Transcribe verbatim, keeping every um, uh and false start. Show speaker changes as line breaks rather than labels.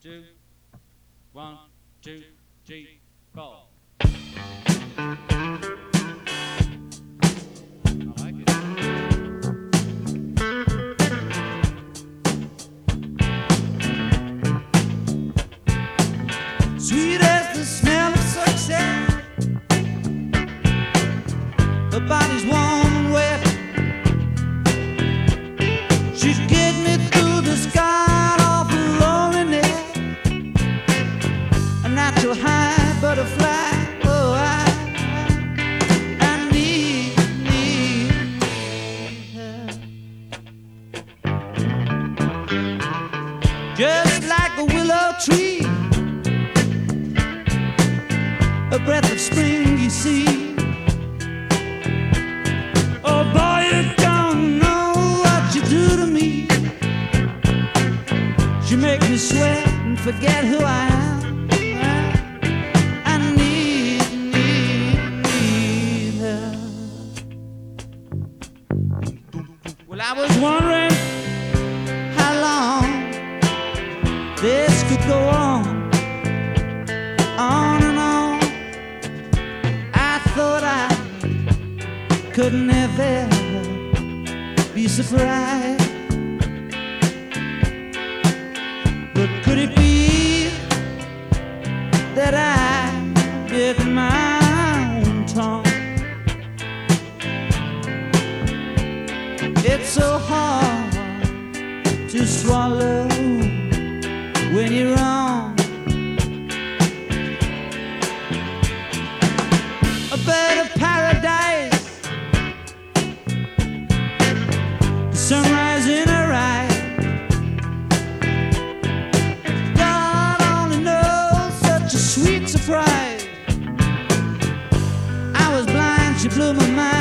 two, one, two, three, four. I like it.
Sweet as the smell of success, her body's warm and wet. She'd get me through the sky off of loneliness. A natural high butterfly. Oh, I, I need, need her. Just like a willow tree, a breath of spring, you see. Oh boy, you don't know what you do to me. You make me sweat and forget who I am. I need, need, need her. Well, I was wondering how long this could go on, on and on. I thought I could never be surprised, but could it be that I bit my own tongue? It's so hard to swallow when you're wrong. A bird of paradise, the sunrise in her eyes. God only knows, such a sweet surprise. I was blind, she blew my mind.